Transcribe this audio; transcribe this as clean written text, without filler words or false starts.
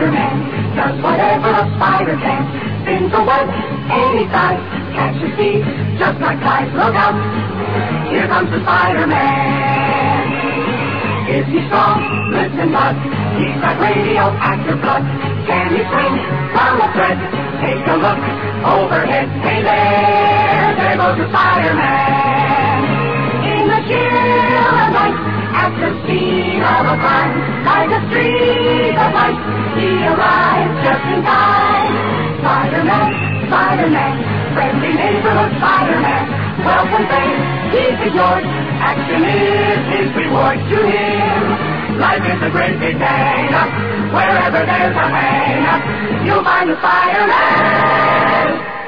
Spider-Man does whatever a spider can. Spins a web any size, catches thieves just like flies. Look out, here comes the Spider-Man. Is he strong? Listen, bud, he's got radioactive blood. Can he swing from a thread? Take a look overhead. Hey there goes the Spider-Man. In the chill of night, at the scene of a crime, like a streak of light, he arrives just in time. Spider-Man, Spider-Man, friendly neighborhood Spider-Man. Welcome fame, he's ignored. Action is his reward to him. Life is a great big hang-up. Wherever there's a hang-up, you'll find the Spider-Man.